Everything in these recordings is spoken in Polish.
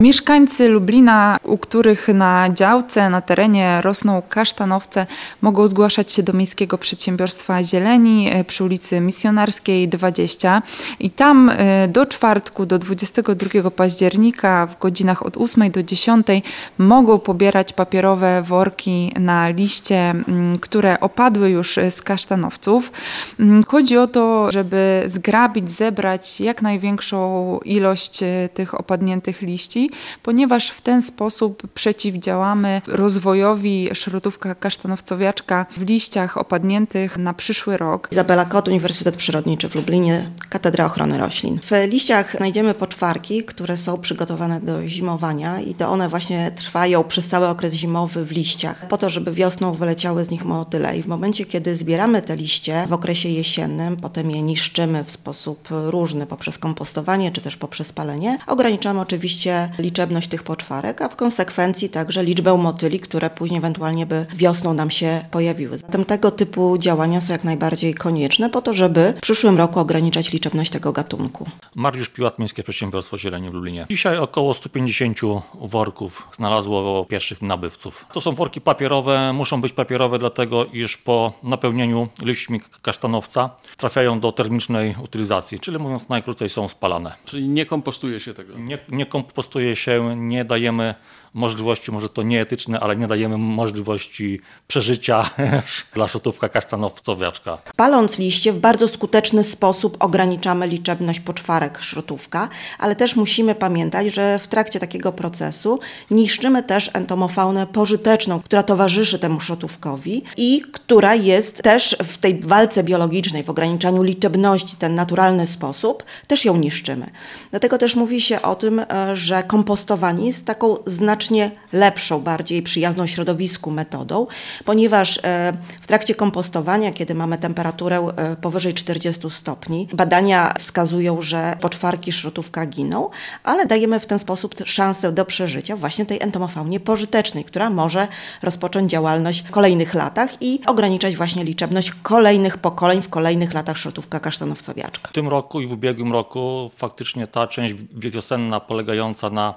Mieszkańcy Lublina, u których na działce, na terenie rosną kasztanowce, mogą zgłaszać się do Miejskiego Przedsiębiorstwa Zieleni przy ulicy Misjonarskiej 20 i tam do czwartku, do 22 października w godzinach od 8 do 10 mogą pobierać papierowe worki na liście, które opadły już z kasztanowców. Chodzi o to, żeby zgrabić, zebrać jak największą ilość tych opadniętych liści, ponieważ w ten sposób przeciwdziałamy rozwojowi szrotówka kasztanowcowiaczka w liściach opadniętych na przyszły rok. Izabela Kot, Uniwersytet Przyrodniczy w Lublinie, Katedra Ochrony Roślin. W liściach znajdziemy poczwarki, które są przygotowane do zimowania i to one właśnie trwają przez cały okres zimowy w liściach, po to, żeby wiosną wyleciały z nich motyle. I w momencie, kiedy zbieramy te liście w okresie jesiennym, potem je niszczymy w sposób różny poprzez kompostowanie czy też poprzez palenie, ograniczamy oczywiście liczebność tych poczwarek, a w konsekwencji także liczbę motyli, które później ewentualnie by wiosną nam się pojawiły. Zatem tego typu działania są jak najbardziej konieczne po to, żeby w przyszłym roku ograniczać liczebność tego gatunku. Mariusz Piłat, Miejskie Przedsiębiorstwo Zieleni w Lublinie. Dzisiaj około 150 worków znalazło pierwszych nabywców. To są worki papierowe, muszą być papierowe dlatego, iż po napełnieniu liśćmi kasztanowca trafiają do termicznej utylizacji, czyli mówiąc najkrócej są spalane. Czyli nie kompostuje się tego? Nie kompostuje się, nie dajemy możliwości, może to nieetyczne, ale nie dajemy możliwości przeżycia dla szrotówka kasztanowcowiaczka. Paląc liście w bardzo skuteczny sposób ograniczamy liczebność poczwarek szrotówka, ale też musimy pamiętać, że w trakcie takiego procesu niszczymy też entomofaunę pożyteczną, która towarzyszy temu szrotówkowi i która jest też w tej walce biologicznej, w ograniczaniu liczebności, ten naturalny sposób, też ją niszczymy. Dlatego też mówi się o tym, że kompostowanie jest taką znacznie lepszą, bardziej przyjazną środowisku metodą, ponieważ w trakcie kompostowania, kiedy mamy temperaturę powyżej 40 stopni, badania wskazują, że poczwarki szrotówka giną, ale dajemy w ten sposób szansę do przeżycia właśnie tej entomofaunie pożytecznej, która może rozpocząć działalność w kolejnych latach i ograniczać właśnie liczebność kolejnych pokoleń w kolejnych latach szrotówka kasztanowcowiaczka. W tym roku i w ubiegłym roku faktycznie ta część wiosenna polegająca na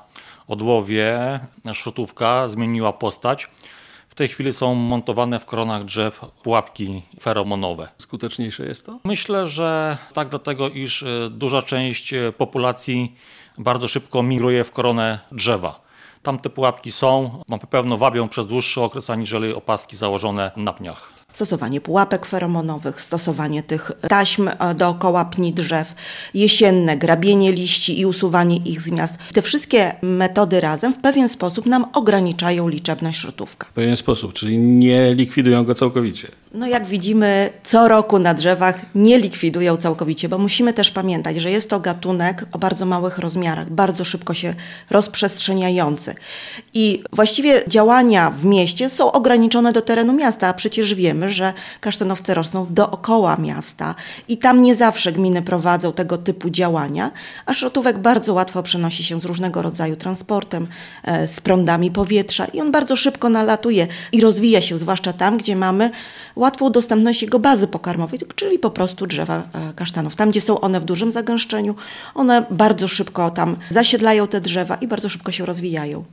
odłowie szrotówka zmieniła postać. W tej chwili są montowane w koronach drzew pułapki feromonowe. Skuteczniejsze jest to? Myślę, że tak, dlatego iż duża część populacji bardzo szybko migruje w koronę drzewa. Tam te pułapki są, na pewno wabią przez dłuższy okres aniżeli opaski założone na pniach. Stosowanie pułapek feromonowych, stosowanie tych taśm dookoła pni drzew, jesienne grabienie liści i usuwanie ich z miast. Te wszystkie metody razem w pewien sposób nam ograniczają liczebność szrotówka. W pewien sposób, czyli nie likwidują go całkowicie. No jak widzimy, co roku na drzewach nie likwidują całkowicie, bo musimy też pamiętać, że jest to gatunek o bardzo małych rozmiarach, bardzo szybko się rozprzestrzeniający. I właściwie działania w mieście są ograniczone do terenu miasta, a przecież wiemy, że kasztanowce rosną dookoła miasta i tam nie zawsze gminy prowadzą tego typu działania, a szrotówek bardzo łatwo przenosi się z różnego rodzaju transportem, z prądami powietrza i on bardzo szybko nalatuje i rozwija się, zwłaszcza tam, gdzie mamy łatwą dostępność jego bazy pokarmowej, czyli po prostu drzewa kasztanów. Tam, gdzie są one w dużym zagęszczeniu, one bardzo szybko tam zasiedlają te drzewa i bardzo szybko się rozwijają.